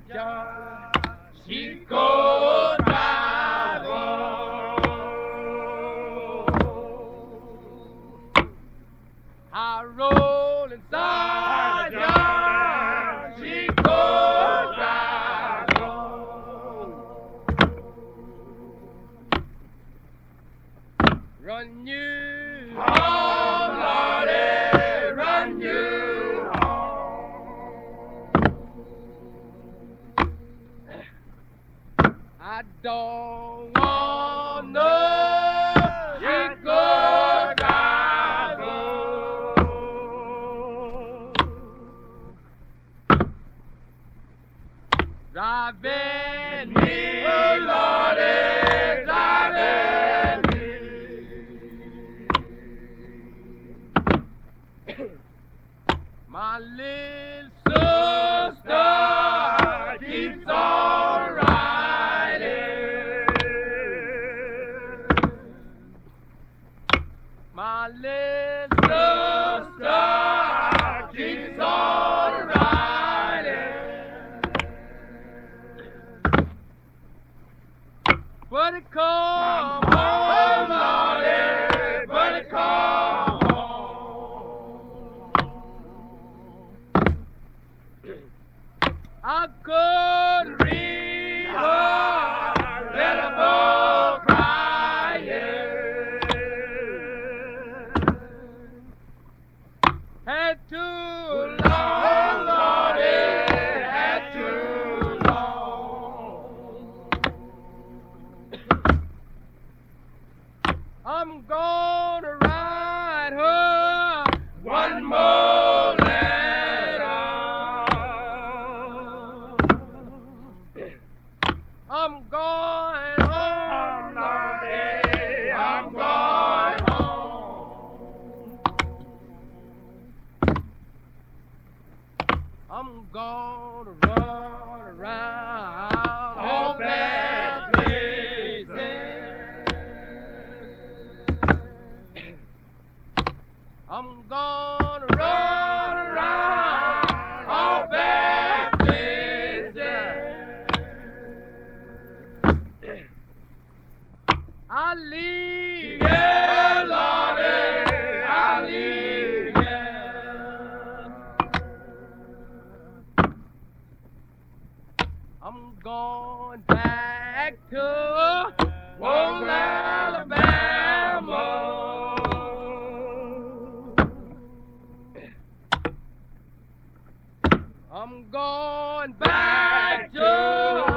Georgia, Chico driver. I roll inside Georgia, Chico driver. Run you home, Lordy, run you home. I don't want no Chico driver. Driving me, oh Lordy, driving me. My little sister keeps on riding. My little sister keeps on riding. But it come home, Lordy, but it come home. I couldn't read her little book crying. Had too long, Lordy, had too long. I'm gonna ride her one more letter. I'm going home, Lordy, I'm going home. I'm gonna run around all bad places. I'm gonna run around all bad places. I leave, yeah, Lordy, I leave, yeah. I'm going back to old Alabama. I'm going back to